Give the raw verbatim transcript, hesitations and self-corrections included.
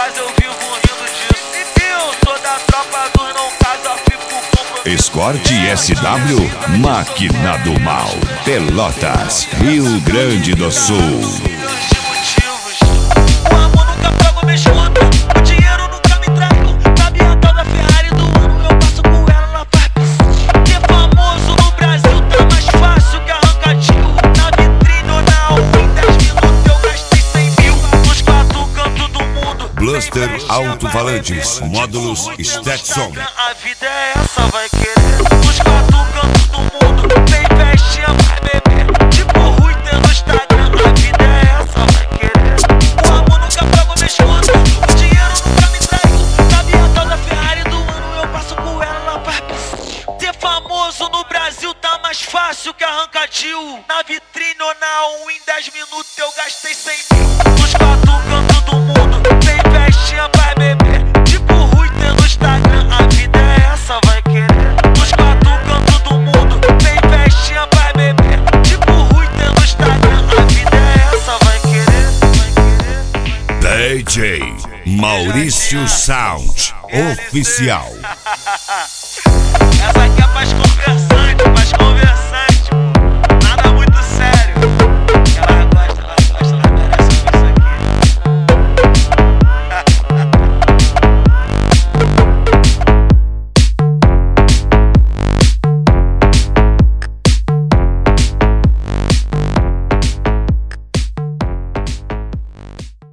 casa eu vivo rindo disso. E eu sou da tropa dos não casa, fico com Escorte S W, Máquina do Mal, Pelotas, Rio Grande do Sul. O amor nunca paga minhas contas, o dinheiro nunca me trago. Sabe a tal da Ferrari do ano, eu passo com ela, ela faz piscina. Ser famoso no Brasil tá mais fácil que arrancar tiro. Na vitrine ou na alma, em dez minutos eu gastei cem mil. Nos quatro cantos do mundo. Bluster Alto-Falantes, módulos Stetson. A vida é essa, vai querer. Nos quatro cantos do mundo, vem festinha, vai beber. Tipo Rui tem no Instagram, a vida é essa, vai querer. O amor nunca paga minhas contas, o dinheiro nunca me traiu. Sabe a tal da Ferrari do ano, eu passo com ela, ela faz piscina. Ser famoso no Brasil tá mais fácil que arrancar tio. Na vitrine ou na um, em dez minutos eu gastei cem mil. Nos quatro cantos do mundo, vem festinha, vai beber. Tipo Rui tem no Instagram, a vida é essa, vai querer. Nos quatro cantos do mundo, vem festinha, vai beber. Tipo Rui tem no Instagram, a vida é essa, vai querer, vai querer. D J Maurício Sound Oficial. Essa aqui é mais conversa.